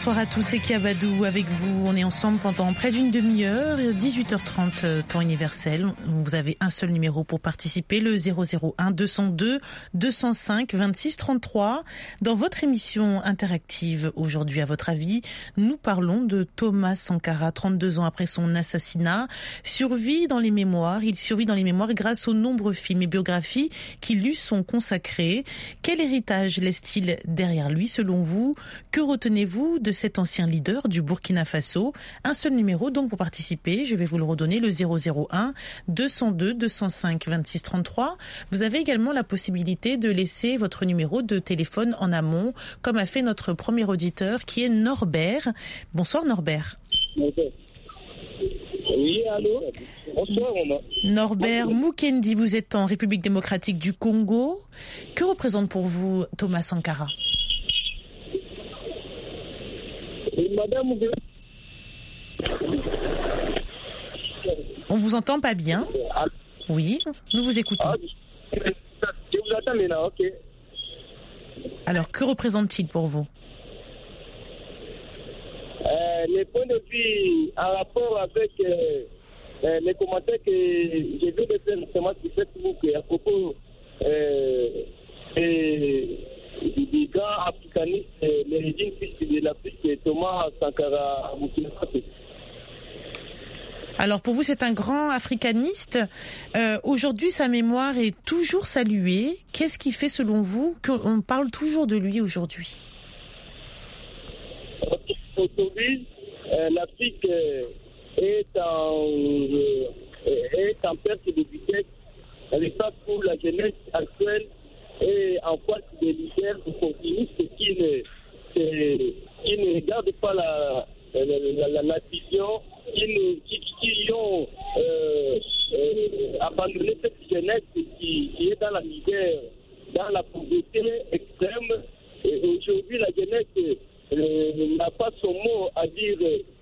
Bonsoir à tous, c'est Kiabadou avec vous. On est ensemble pendant près d'une demi-heure, 18h30 temps universel. Vous avez un seul numéro pour participer, le 001 202 205 26 33. Dans votre émission interactive aujourd'hui, à votre avis, nous parlons de Thomas Sankara, 32 ans après son assassinat. Il survit dans les mémoires grâce aux nombreux films et biographies qui lui sont consacrés. Quel héritage laisse-t-il derrière lui selon vous? Que retenez-vous de cet ancien leader du Burkina Faso? Un seul numéro donc pour participer, je vais vous le redonner, le 001 202 205 26 33. Vous avez également la possibilité de laisser votre numéro de téléphone en amont, comme a fait notre premier auditeur qui est Norbert. Bonsoir Norbert. Oui, allô. Bonsoir, maman. Norbert Mukendi, vous êtes en République démocratique du Congo. Que représente pour vous Thomas Sankara? Madame, on vous entend pas bien. Oui, nous vous écoutons. Je vous attends maintenant, ok. Alors, que représente-t-il pour vous? Les points de vue en rapport avec les commentaires que j'ai vu de faire notamment sur Facebook à propos du grand africaniste, l'origine de l'Afrique, Thomas Sankara. Alors pour vous, c'est un grand africaniste. Aujourd'hui, sa mémoire est toujours saluée. Qu'est-ce qui fait, selon vous, qu'on parle toujours de lui aujourd'hui? Aujourd'hui, l'Afrique est en perte de vitesse. À l'époque où la jeunesse actuelle est en face des leaders opportunistes qui ne regardent pas la vision, qui ont abandonné cette jeunesse qui est dans la misère, dans la pauvreté extrême. Et aujourd'hui, la jeunesse n'a pas son mot à dire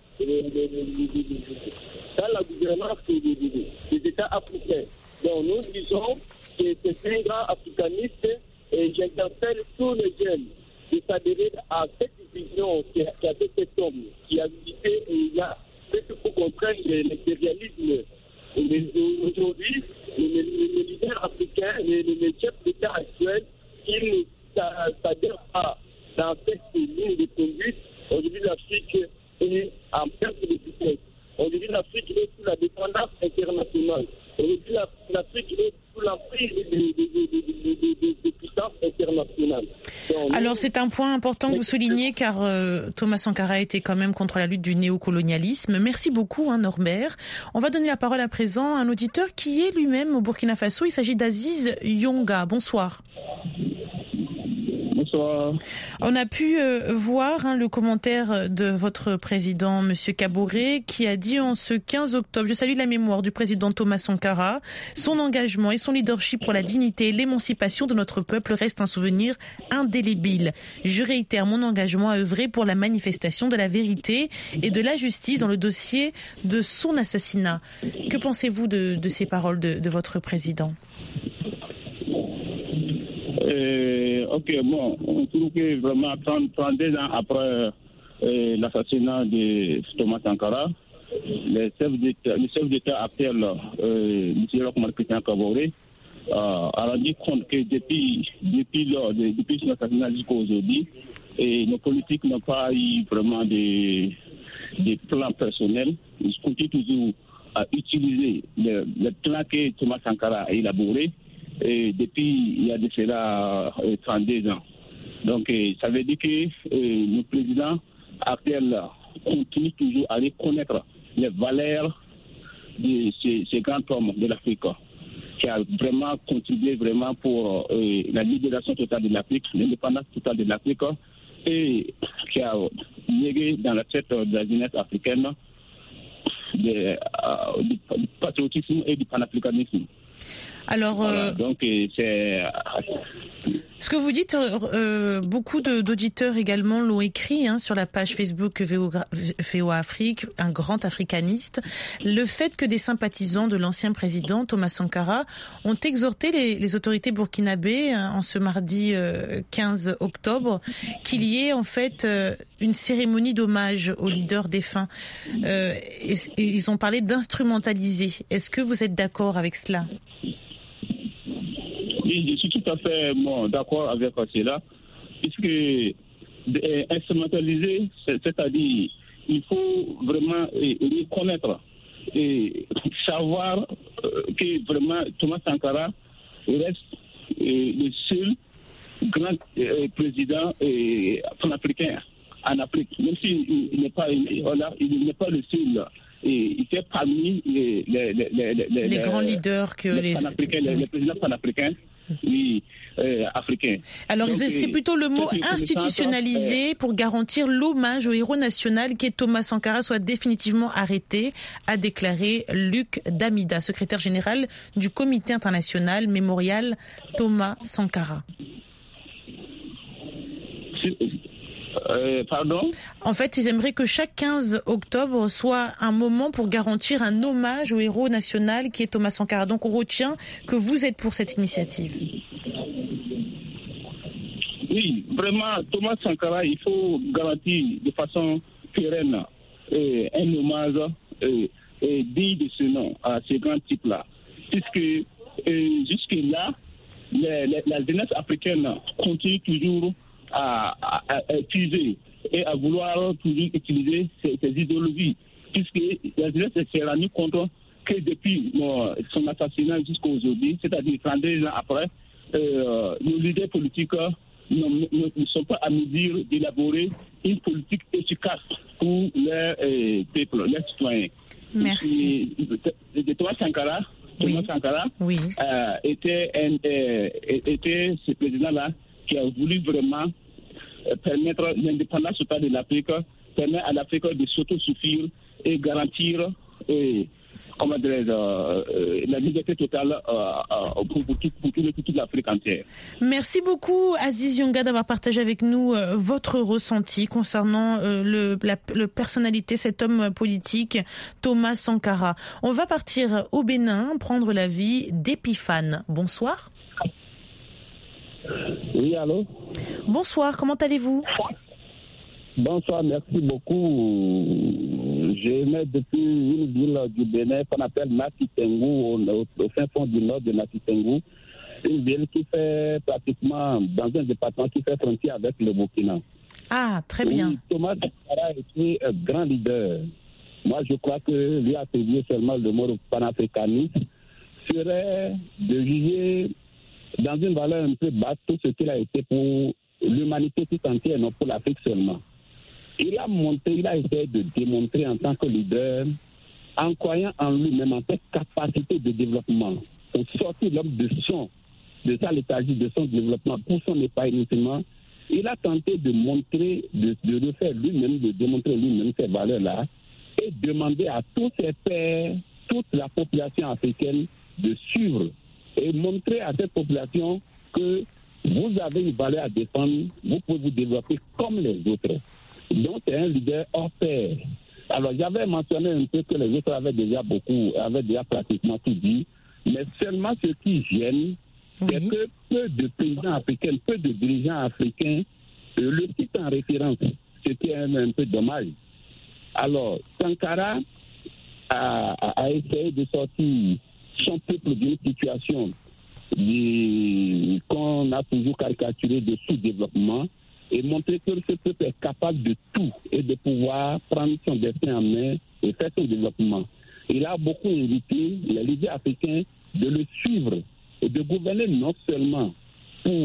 dans la gouvernance des États africains. Donc nous disons que c'est un grand africaniste et j'interpelle tous les jeunes de s'adhérer à cette vision qui a fait cet homme, qui a visité et il a fait tout pour comprendre l'impérialisme. Aujourd'hui, les leaders africains, les chefs d'État actuels, ils ne s'adhèrent pas dans cette ligne de conduite. Aujourd'hui, l'Afrique est en perte de vitesse. Aujourd'hui, l'Afrique est sous la dépendance internationale. Aujourd'hui, l'Afrique est sous l'emprise des puissances internationales. Alors, c'est un point important que vous soulignez, car Thomas Sankara était quand même contre la lutte du néocolonialisme. Merci beaucoup, Norbert. On va donner la parole à présent à un auditeur qui est lui-même au Burkina Faso. Il s'agit d'Aziz Yonga. Bonsoir. Bonsoir. On a pu voir le commentaire de votre président, Monsieur Kaboré, qui a dit en ce 15 octobre, je salue la mémoire du président Thomas Sankara, son engagement et son leadership pour la dignité et l'émancipation de notre peuple reste un souvenir indélébile. Je réitère mon engagement à œuvrer pour la manifestation de la vérité et de la justice dans le dossier de son assassinat. Que pensez-vous de ces paroles de votre président? Ok, bon, on trouve que vraiment 32 ans après l'assassinat de Thomas Sankara, le chef d'État actuel, M. Christian Kaboré, a rendu compte que depuis son assassinat jusqu'à aujourd'hui, nos politiques n'ont pas eu vraiment des plans personnels. Ils continuent toujours à utiliser le plan que Thomas Sankara a élaboré. Et depuis il y a de cela 32 ans. Donc ça veut dire que le président actuel continue toujours à reconnaître les valeurs de ces grands hommes de l'Afrique, qui a vraiment contribué vraiment pour la libération totale de l'Afrique, l'indépendance totale de l'Afrique, et qui a légué dans la tête de la jeunesse africaine du patriotisme et du panafricanisme. Alors, voilà, donc c'est... Ce que vous dites, beaucoup d'auditeurs également l'ont écrit sur la page Facebook VOA Afrique, un grand africaniste. Le fait que des sympathisants de l'ancien président Thomas Sankara ont exhorté les autorités burkinabées en ce mardi 15 octobre qu'il y ait en fait une cérémonie d'hommage aux leaders défunts. Et ils ont parlé d'instrumentaliser. Est-ce que vous êtes d'accord avec cela ? Oui, je suis tout à fait d'accord avec cela, puisque instrumentaliser, c'est-à-dire il faut vraiment reconnaître et savoir que vraiment Thomas Sankara reste le seul grand président panafricain en Afrique, même s'il n'est pas le seul. Et il fait parmi les grands leaders que les présidents panafricains. Oui, africains. Alors donc, c'est plutôt le mot institutionnalisé pour garantir l'hommage au héros national qui est Thomas Sankara soit définitivement arrêté, a déclaré Luc Damida, secrétaire général du Comité international mémorial Thomas Sankara. Pardon ? En fait, ils aimeraient que chaque 15 octobre soit un moment pour garantir un hommage au héros national qui est Thomas Sankara. Donc on retient que vous êtes pour cette initiative. Oui, vraiment, Thomas Sankara, il faut garantir de façon pérenne un hommage digne de ce nom à ce grand type-là. Puisque jusque-là, la jeunesse africaine continue toujours à utiliser et à vouloir toujours utiliser ces idéologies, puisque la jeunesse s'est rendue compte que depuis son assassinat jusqu'à aujourd'hui, c'est-à-dire 32 ans après, nos leaders politiques ne sont pas à mesure d'élaborer une politique efficace pour les peuples, les citoyens. Merci. Thomas Sankara, oui. Était ce président-là qui a voulu vraiment permettre l'indépendance totale de l'Afrique, permettre à l'Afrique de s'autosuffire et garantir la liberté totale pour toute l'Afrique entière. Merci beaucoup Aziz Yonga d'avoir partagé avec nous votre ressenti concernant le personnalité, cet homme politique Thomas Sankara. On va partir au Bénin, prendre l'avis d'Épiphane. Bonsoir. Oui, allô? Bonsoir, comment allez-vous? Bonsoir, merci beaucoup. Je mets depuis une ville du Bénin qu'on appelle Nafitengu, au fin fond du nord de Nafitengu, une ville qui fait pratiquement dans un département qui fait frontière avec le Burkina. Ah, très bien. Oui, Thomas Sankara était un grand leader. Moi, je crois que lui attribuer seulement le mot panafricaniste serait de juger dans une valeur un peu basse tout ce qu'il a été pour l'humanité tout entière, non pour l'Afrique seulement. Il a essayé de démontrer en tant que leader, en croyant en lui-même, en cette capacité de développement, pour sortir l'homme de sa léthargie, de son développement, pour son épanouissement. Il a tenté de montrer, de refaire lui-même, de démontrer lui-même ces valeurs-là, et demander à tous ses pairs, toute la population africaine de suivre et montrer à cette population que vous avez une valeur à défendre, vous pouvez vous développer comme les autres. Donc c'est un leader hors pair. Alors j'avais mentionné un peu que les autres avaient déjà pratiquement tout dit, mais seulement ce qui gêne, c'est que peu de présidents africains, peu de dirigeants africains le citent en référence, ce qui est un peu dommage. Alors Sankara a essayé de sortir son peuple d'une situation qu'on a toujours caricaturée de sous-développement et montrer que ce peuple est capable de tout et de pouvoir prendre son destin en main et faire son développement. Il a beaucoup invité les leaders africains de le suivre et de gouverner non seulement pour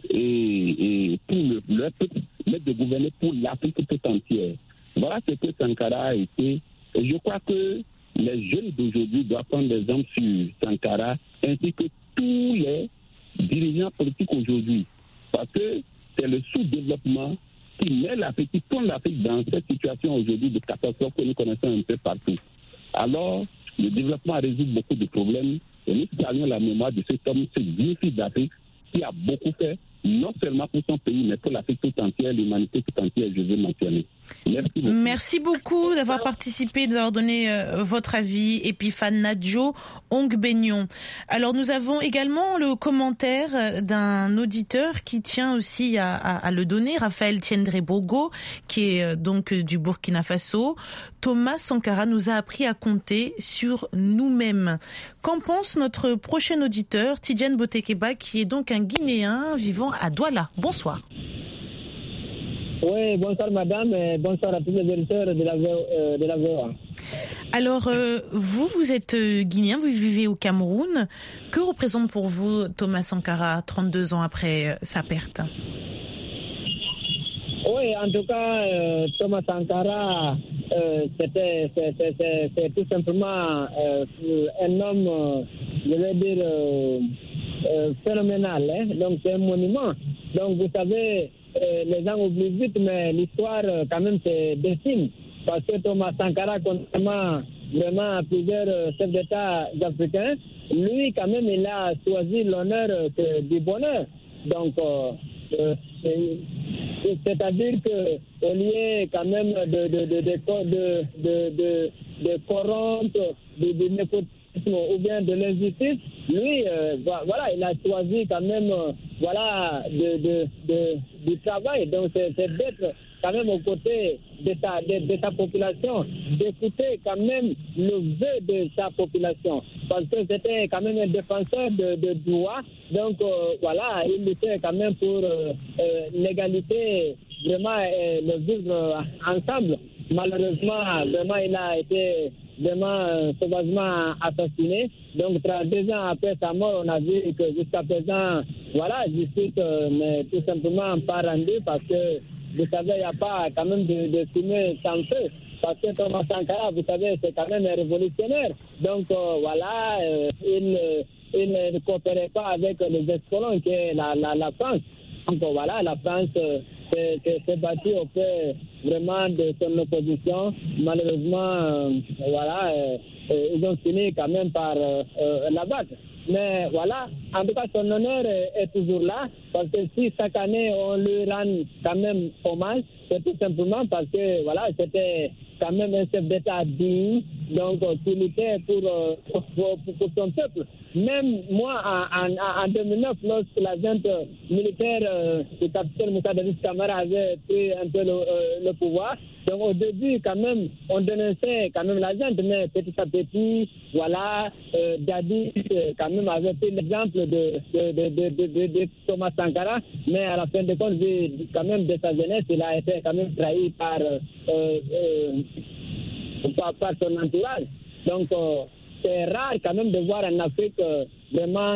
le peuple, mais de gouverner pour l'Afrique tout entière. Voilà ce que Sankara a été. Et je crois que les jeunes d'aujourd'hui doivent prendre l'exemple sur Sankara, ainsi que tous les dirigeants politiques aujourd'hui. Parce que c'est le sous-développement qui met l'Afrique, qui tourne l'Afrique dans cette situation aujourd'hui de catastrophe que nous connaissons un peu partout. Alors, Le développement résout beaucoup de problèmes. Et nous saluons la mémoire de cet homme, ce vieux fils d'Afrique, qui a beaucoup fait, non seulement pour son pays, mais pour l'Afrique tout entière, l'humanité tout entière, je veux mentionner. Merci beaucoup. Merci beaucoup d'avoir participé, d'avoir donné votre avis. Epiphane Nadjo Ongbenyon. Alors nous avons également le commentaire d'un auditeur qui tient aussi à le donner, Raphaël Tiendre Bogo, qui est donc du Burkina Faso. Thomas Sankara nous a appris à compter sur nous-mêmes. Qu'en pense notre prochain auditeur, Tidiane Botekeba, qui est donc un Guinéen vivant à Douala? Bonsoir. Oui, bonsoir madame, et bonsoir à tous les auditeurs de la VOA. Alors, vous êtes guinéen, vous vivez au Cameroun. Que représente pour vous Thomas Sankara, 32 ans après sa perte? Oui, en tout cas, Thomas Sankara, c'est tout simplement un homme, je vais dire, phénoménal. Hein? Donc, c'est un monument. Donc, vous savez, les gens oublient vite, mais l'histoire, quand même, c'est dessine. Parce que Thomas Sankara, contrairement vraiment à plusieurs chefs d'État africains, lui, quand même, il a choisi l'honneur du bonheur. Donc, c'est-à-dire qu'au lieu quand même de corrompre, de népotisme ou bien de l'injustice, lui, voilà, il a choisi quand même, voilà, du travail. Donc, c'est d'être quand même aux côtés de sa population, d'écouter quand même le vœu de sa population, parce que c'était quand même un défenseur de droit. Donc voilà, il luttait quand même pour l'égalité, vraiment le vivre ensemble. Malheureusement, vraiment, il a été vraiment sauvagement assassiné. Donc 32 ans après sa mort, on a vu que jusqu'à présent, voilà, justice n'est tout simplement pas rendue, parce que vous savez, il n'y a pas quand même de fumée sans feu. Parce que Thomas Sankara, vous savez, c'est quand même un révolutionnaire. Donc, voilà, il ne coopérait pas avec les ex-colons, qui est la France. Donc, voilà, la France s'est battue auprès vraiment de son opposition. Malheureusement, voilà, ils ont fini quand même par la battre. Mais voilà, en tout cas, son honneur est toujours là, parce que si chaque année on lui rend quand même hommage, c'est tout simplement parce que voilà, c'était quand même un chef d'État digne, donc qui luttait pour son peuple. Même moi, en 2009, lorsque la junte militaire du capitaine Moussa Dadis Camara avait pris un peu le pouvoir, donc au début, quand même, on dénonçait quand même la junte, mais petit à petit, voilà, Dadis quand même avait pris l'exemple de Thomas Sankara, mais à la fin de compte, quand même de sa jeunesse, il a été quand même trahi par son entourage. Donc, c'est rare quand même de voir en Afrique vraiment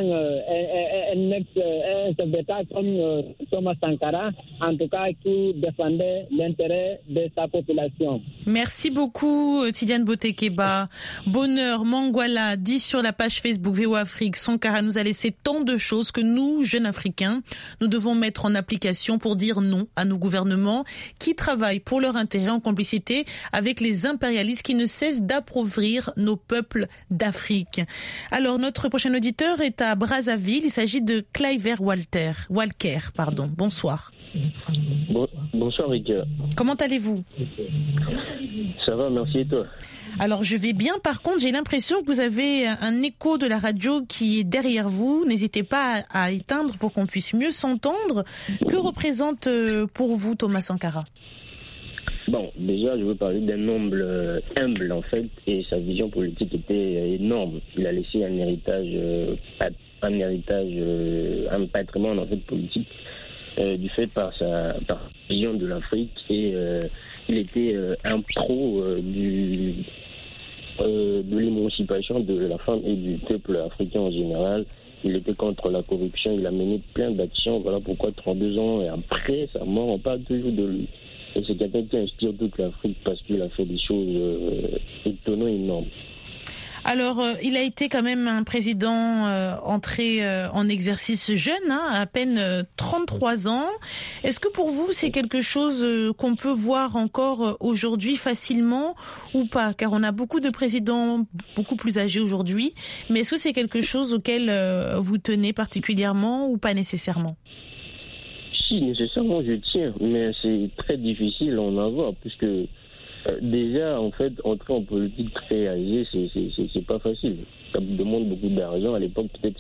un chef d'État comme Thomas Sankara, en tout cas qui défendait l'intérêt de sa population. Merci beaucoup Tidiane Botekeba. Bonheur, Mangwala dit sur la page Facebook VO Afrique, Sankara nous a laissé tant de choses que nous, jeunes Africains, nous devons mettre en application pour dire non à nos gouvernements qui travaillent pour leur intérêt en complicité avec les impérialistes qui ne cessent d'appauvrir nos peuples d'Afrique. Alors notre prochain auditeur est à Brazzaville. Il s'agit de Cliver Walker. Bonsoir. Bonsoir Rika. Comment allez-vous? Ça va, merci, et toi? Alors je vais bien, par contre j'ai l'impression que vous avez un écho de la radio qui est derrière vous. N'hésitez pas à éteindre pour qu'on puisse mieux s'entendre. Que représente pour vous Thomas Sankara? Bon, déjà, je veux parler d'un homme humble, en fait, et sa vision politique était énorme. Il a laissé un patrimoine, en fait, politique, du fait par sa vision de l'Afrique, et il était un pro de l'émancipation de la femme et du peuple africain en général. Il était contre la corruption, il a mené plein d'actions, voilà pourquoi 32 ans et après sa mort, on parle toujours de lui. Et c'est quelqu'un qui inspire toute l'Afrique parce qu'il a fait des choses étonnantes et énormes. Alors, il a été quand même un président entré en exercice jeune, à peine 33 ans. Est-ce que pour vous, c'est quelque chose qu'on peut voir encore aujourd'hui facilement ou pas? Car on a beaucoup de présidents beaucoup plus âgés aujourd'hui. Mais est-ce que c'est quelque chose auquel vous tenez particulièrement ou pas nécessairement? Si, nécessairement, je tiens. Mais c'est très difficile à en avoir puisque... déjà, en fait, entrer en politique très âgé, c'est pas facile. Ça demande beaucoup d'argent. À l'époque, peut-être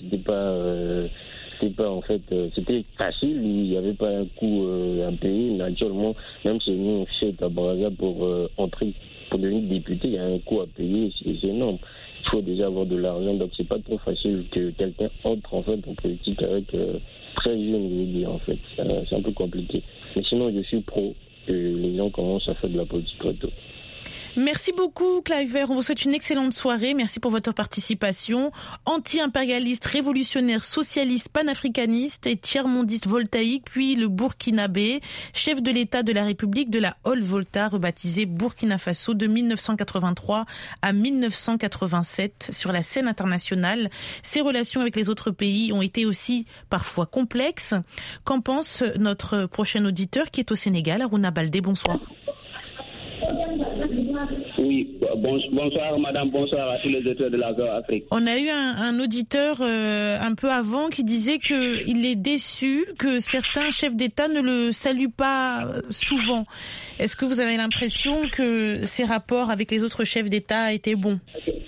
c'était facile. Il n'y avait pas un coût à payer. Naturellement, même si nous, on fait à Brazzaville pour entrer, pour devenir député, il y a un coût à payer. C'est énorme. Il faut déjà avoir de l'argent. Donc, c'est pas trop facile que quelqu'un entre, en fait, en politique avec très jeune, je veux dire, en fait. C'est un peu compliqué. Mais sinon, je suis pro. Que les gens commencent à faire de la politique très tôt. Merci beaucoup, Cliver. On vous souhaite une excellente soirée. Merci pour votre participation. Anti-impérialiste, révolutionnaire, socialiste, panafricaniste et tiers-mondiste voltaïque, puis le burkinabé, chef de l'État de la République de la Haute-Volta, rebaptisé Burkina Faso de 1983 à 1987 sur la scène internationale. Ses relations avec les autres pays ont été aussi parfois complexes. Qu'en pense notre prochain auditeur qui est au Sénégal, Aruna Baldé? Bonsoir. Oui, bonsoir madame, bonsoir à tous les auditeurs de la Voix Afrique. On a eu un auditeur un peu avant qui disait qu'il est déçu que certains chefs d'État ne le saluent pas souvent. Est-ce que vous avez l'impression que ces rapports avec les autres chefs d'État étaient bons?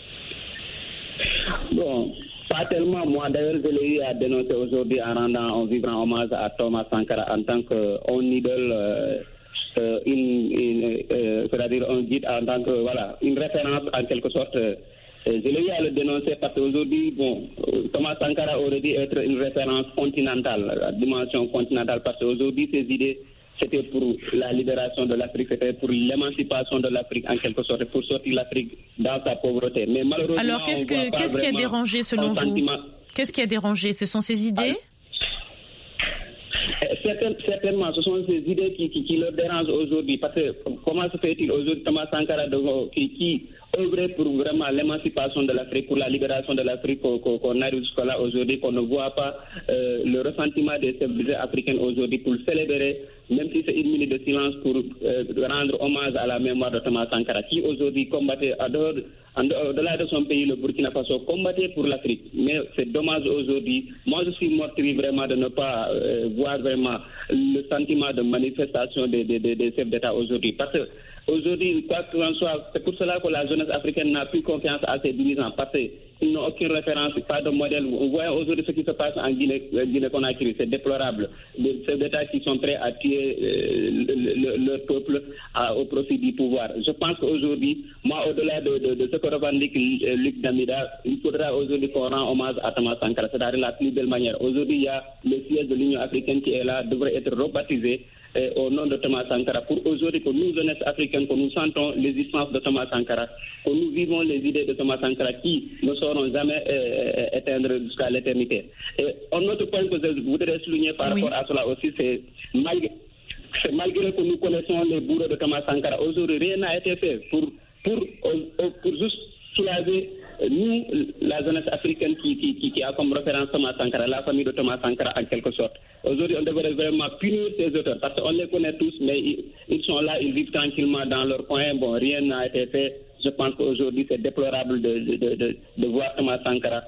Bon, pas tellement. Moi, d'ailleurs, je l'ai eu à dénoncer aujourd'hui en vibrant hommage à Thomas Sankara en tant qu'on idole. C'est-à-dire un guide en tant que une référence en quelque sorte. Je l'ai eu à le dénoncer parce qu'aujourd'hui, Thomas Sankara aurait dû être une référence continentale, la dimension continentale, parce qu'aujourd'hui, ses idées, c'était pour la libération de l'Afrique, c'était pour l'émancipation de l'Afrique en quelque sorte, pour sortir l'Afrique dans sa pauvreté. Mais malheureusement, alors qu'est-ce qui a dérangé selon vous? Qu'est-ce qui a dérangé? Ce sont ses idées? Certainement, ce sont ces idées qui leur dérangent aujourd'hui. Parce que comment se fait-il aujourd'hui Thomas Sankara qui œuvrait pour vraiment l'émancipation de l'Afrique, pour la libération de l'Afrique, qu'on arrive jusque-là aujourd'hui, qu'on ne voit pas le ressentiment des chefs d'État africains aujourd'hui pour le célébrer, même si c'est une minute de silence pour rendre hommage à la mémoire de Thomas Sankara, qui aujourd'hui combattait au-delà de son pays, le Burkina Faso, combattait pour l'Afrique. Mais c'est dommage aujourd'hui. Moi, je suis meurtri vraiment de ne pas voir vraiment le sentiment de manifestation des chefs d'État aujourd'hui. Parce que aujourd'hui, quoi qu'il en soit, c'est pour cela que la jeunesse africaine n'a plus confiance à ses dirigeants, parce qu'ils n'ont aucune référence, pas de modèle. On voit aujourd'hui ce qui se passe en Guinée-Conakry, c'est déplorable. Les chefs d'État qui sont prêts à tuer leur peuple au profit du pouvoir. Je pense qu'aujourd'hui, moi, au-delà de ce que revendique Luc Damida, il faudra aujourd'hui qu'on rende hommage à Thomas Sankara, c'est-à-dire la plus belle manière. Aujourd'hui, il y a le siège de l'Union africaine qui est là, devrait être rebaptisé au nom de Thomas Sankara, pour aujourd'hui que nous, jeunesse africaine, que nous sentons l'existence de Thomas Sankara, que nous vivons les idées de Thomas Sankara qui ne sauront jamais éteindre jusqu'à l'éternité. Et un autre point que je voudrais souligner par rapport à cela aussi, c'est malgré que nous connaissons les bourreaux de Thomas Sankara, aujourd'hui rien n'a été fait pour juste soulager nous, la jeunesse africaine qui a comme référence Thomas Sankara, la famille de Thomas Sankara en quelque sorte. Aujourd'hui, on devrait vraiment punir ces auteurs parce qu'on les connaît tous, mais ils sont là, ils vivent tranquillement dans leur coin. Bon, rien n'a été fait. Je pense qu'aujourd'hui, c'est déplorable de voir Thomas Sankara,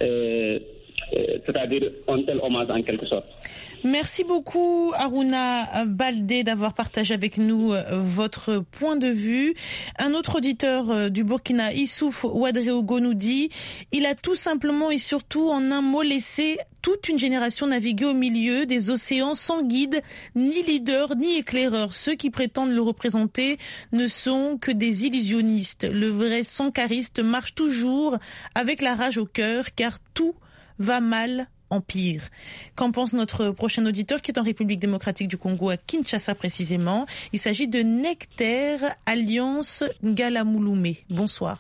c'est-à-dire un tel hommage en quelque sorte. Merci beaucoup Aruna Baldé d'avoir partagé avec nous votre point de vue. Un autre auditeur du Burkina, Issouf Ouadréogo, nous dit « Il a tout simplement et surtout en un mot laissé toute une génération naviguer au milieu des océans sans guide, ni leader, ni éclaireur. Ceux qui prétendent le représenter ne sont que des illusionnistes. Le vrai sankariste marche toujours avec la rage au cœur car tout va mal empire. » Qu'en pense notre prochain auditeur qui est en République démocratique du Congo, à Kinshasa précisément? Il s'agit de Nectaire Alliance Ngalamouloumé. Bonsoir.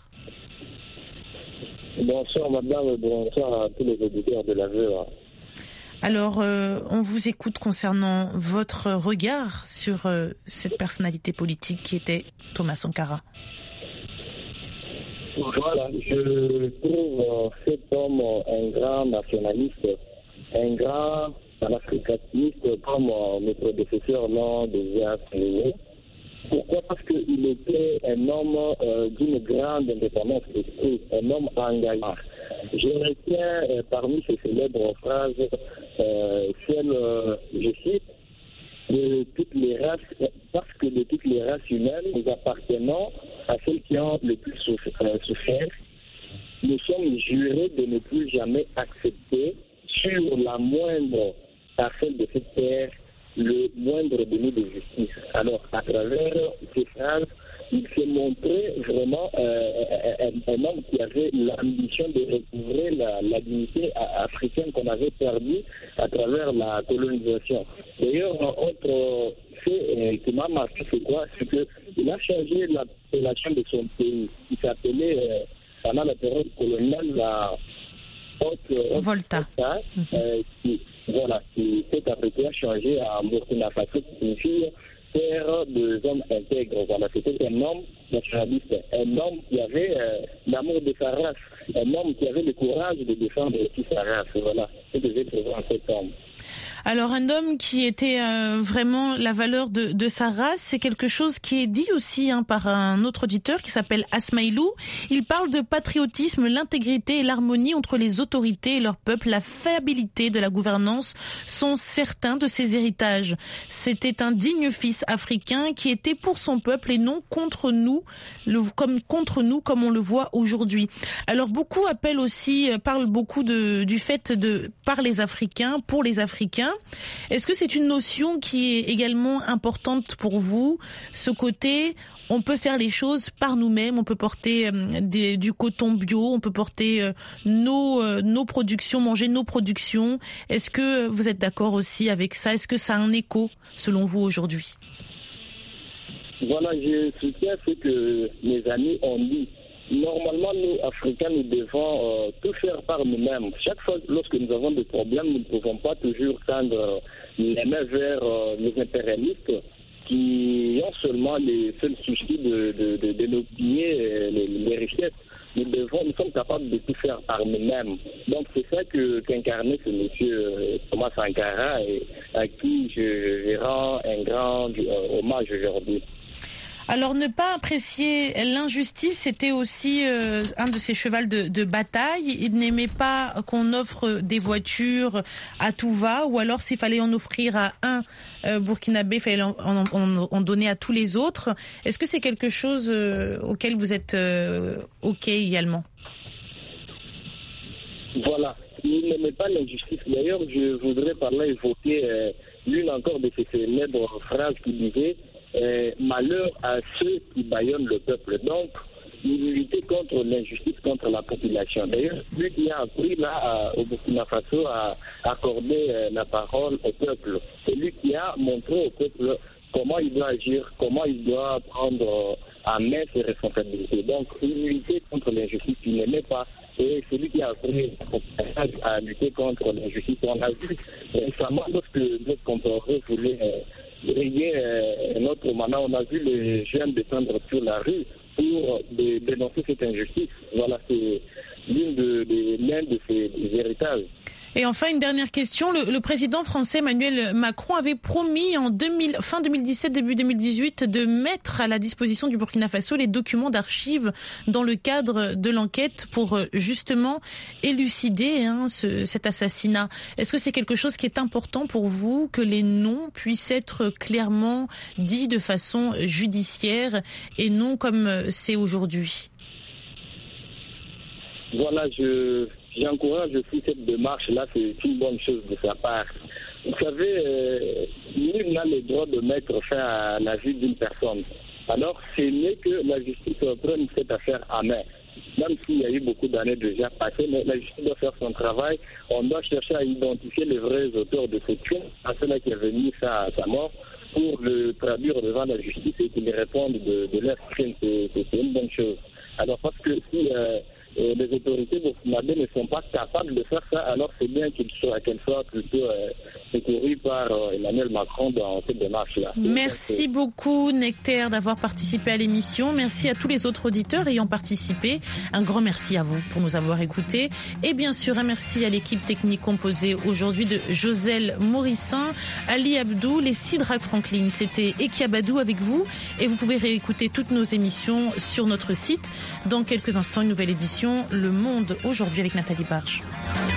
Bonsoir madame, bonsoir à tous les auditeurs de la VOA. Alors, on vous écoute concernant votre regard sur cette personnalité politique qui était Thomas Sankara. Voilà, je trouve cet homme un grand nationaliste, un grand panafricaniste comme mes prédécesseurs l'ont déjà souligné. Pourquoi? Parce qu'il était un homme d'une grande indépendance d'esprit, un homme engagé. Je retiens parmi ces célèbres phrases celle, je cite, de toutes les races, parce que de toutes les races humaines, nous appartenons à celles qui ont le plus souffert. Nous sommes jurés de ne plus jamais accepter sur la moindre parcelle de cette terre le moindre déni de justice. Alors, à travers ces phrases, il s'est montré vraiment un homme qui avait l'ambition de recouvrer la dignité africaine qu'on avait perdue à travers la colonisation. D'ailleurs, autre fait qui m'a marqué, c'est quoi? C'est qu'il a changé l'appellation de son pays. Il s'appelait, pendant la période coloniale, la Volta. Qui cet Africain a changé à Burkina Faso, qui signifie terre de hommes intègres. Voilà, c'était un homme nationaliste, un homme qui avait l'amour de sa race, un homme qui avait le courage de défendre aussi sa race. Voilà, c'est ce que j'ai trouvé en cet homme. Alors un homme qui était vraiment la valeur de sa race, c'est quelque chose qui est dit aussi par un autre auditeur qui s'appelle Asmaïlou. Il parle de patriotisme, l'intégrité et l'harmonie entre les autorités et leur peuple. La fiabilité de la gouvernance sont certains de ses héritages. C'était un digne fils africain qui était pour son peuple et non contre nous, comme on le voit aujourd'hui. Alors beaucoup appellent aussi, parlent beaucoup du fait de par les Africains, pour les Africains. Est-ce que c'est une notion qui est également importante pour vous, ce côté on peut faire les choses par nous-mêmes, on peut porter du coton bio, on peut porter nos productions, manger nos productions. Est-ce que vous êtes d'accord aussi avec ça? Est-ce que ça a un écho selon vous aujourd'hui? Voilà, je soutiens ce que mes amis ont dit. Normalement, nous, Africains, nous devons tout faire par nous-mêmes. Chaque fois, lorsque nous avons des problèmes, nous ne pouvons pas toujours tendre les mains vers les impérialistes qui ont seulement les seuls soucis de nous piller les richesses. Nous sommes capables de tout faire par nous-mêmes. Donc, c'est ça qu'incarnait ce monsieur Thomas Sankara et à qui je rends un grand hommage aujourd'hui. Alors, ne pas apprécier l'injustice, c'était aussi un de ses chevals de bataille. Il n'aimait pas qu'on offre des voitures à tout va, ou alors s'il fallait en offrir à un Burkinabé, il fallait en donner à tous les autres. Est-ce que c'est quelque chose auquel vous êtes OK également? Voilà. Il n'aimait pas l'injustice. D'ailleurs, je voudrais par là évoquer l'une encore de ces célèbres phrases qui disait malheur à ceux qui bâillonnent le peuple. Donc, il luttait contre l'injustice, contre la population. D'ailleurs, lui qui a appris là au Burkina Faso à accorder la parole au peuple, c'est lui qui a montré au peuple comment il doit agir, comment il doit prendre en main ses responsabilités. Donc, il luttait contre l'injustice qu'il n'aimait pas. Et c'est lui qui a appris à lutter contre l'injustice. On a vu récemment, lorsque notre contemporain voulait briller notre mandat, on a vu les jeunes descendre sur la rue pour dénoncer cette injustice. Voilà, c'est l'un de ses héritages. Et enfin, une dernière question. Le président français Emmanuel Macron avait promis en fin 2017, début 2018, de mettre à la disposition du Burkina Faso les documents d'archives dans le cadre de l'enquête pour justement élucider cet assassinat. Est-ce que c'est quelque chose qui est important pour vous, que les noms puissent être clairement dits de façon judiciaire et non comme c'est aujourd'hui? Voilà, j'encourage aussi cette démarche-là, c'est une bonne chose de sa part. Vous savez, nul n'a le droit de mettre fin à la vie d'une personne. Alors, c'est mieux que la justice prenne cette affaire à main. Même s'il y a eu beaucoup d'années déjà passées, mais la justice doit faire son travail. On doit chercher à identifier les vrais auteurs de ce crime, à ceux-là qui avaient mis ça à sa mort, pour le traduire devant la justice et qu'ils répondent de leur crime. C'est une bonne chose. Alors, parce que si les autorités burkinabées ne sont pas capables de faire ça, alors c'est bien qu'elles soient plutôt secourues par Emmanuel Macron dans cette démarche-là. Merci beaucoup Nectaire d'avoir participé à l'émission. Merci à tous les autres auditeurs ayant participé. Un grand merci à vous pour nous avoir écoutés. Et bien sûr, un merci à l'équipe technique composée aujourd'hui de Joselle Morissin, Ali Abdou, les Sidrak Franklin. C'était Ekiabadou avec vous. Et vous pouvez réécouter toutes nos émissions sur notre site. Dans quelques instants, une nouvelle édition Le Monde aujourd'hui avec Nathalie Barge.